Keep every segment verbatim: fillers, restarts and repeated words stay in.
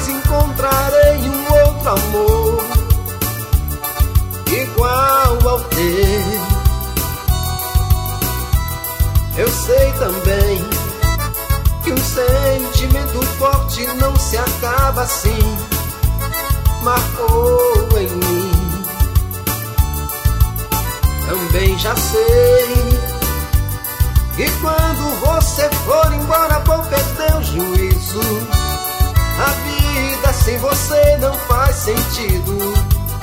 jamais encontrarei um outro amor igual ao teu. Eu sei também que um sentimento forte não se acaba assim. Marcou em mim. Também já sei que quando você for embora vou perder o juízo. A vida sem você não faz sentido.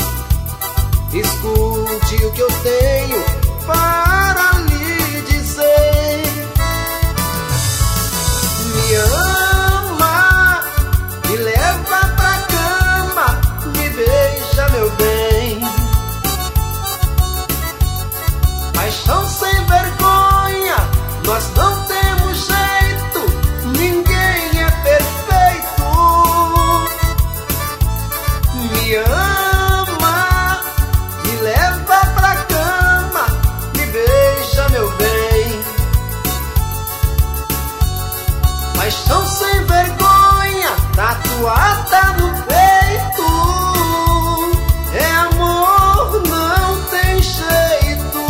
Escute o que eu tenho para lhe dizer. Me ama, me leva pra cama, me beija, meu bem. Paixão sem vergonha, nós não temos jeito, ninguém é perfeito. Me ama, me leva pra cama, me beija, meu bem. Paixão sem vergonha, tatuada no peito. É amor, não tem jeito.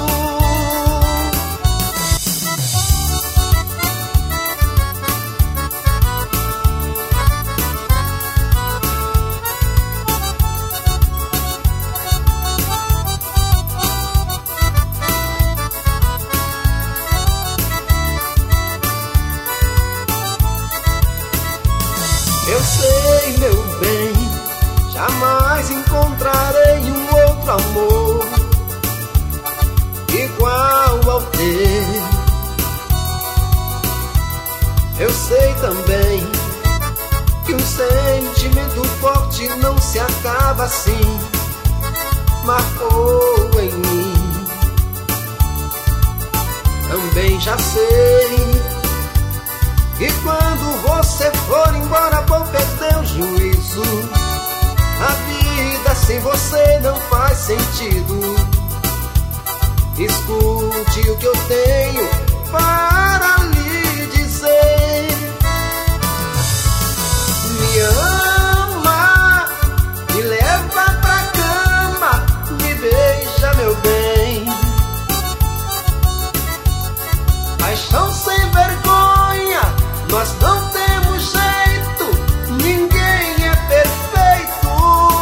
Eu sei, meu bem, jamais encontrarei um outro amor igual ao teu. Eu sei também que um sentimento forte não se acaba assim. Marcou em mim. Também já sei e quando você for embora vou perder o juízo. A vida sem você não faz sentido. Escute o que eu tenho para lhe dizer. Me ama, me leva pra cama, me beija, meu bem. Paixão sem vergonha, nós não temos jeito, ninguém é perfeito.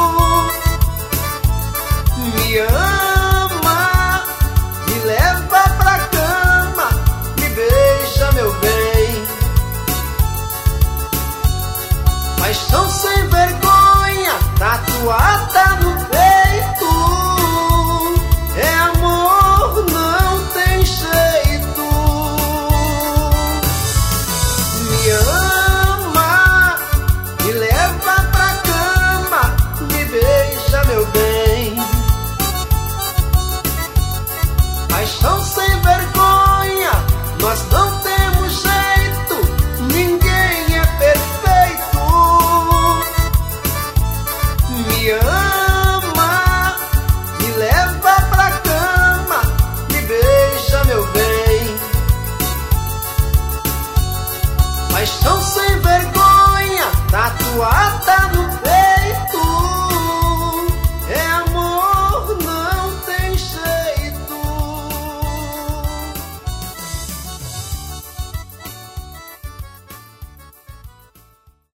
Me ama, me leva pra cama, me beija, meu bem. Paixão sem vergonha, tatuada no peito. É amor, não tem jeito. Me ama, me leva pra cama, me beija, meu bem. Paixão sem vergonha, nós não temos jeito, ninguém é perfeito. Me ama, me leva pra cama, me beija, meu bem. Paixão sem vergonha, tatuada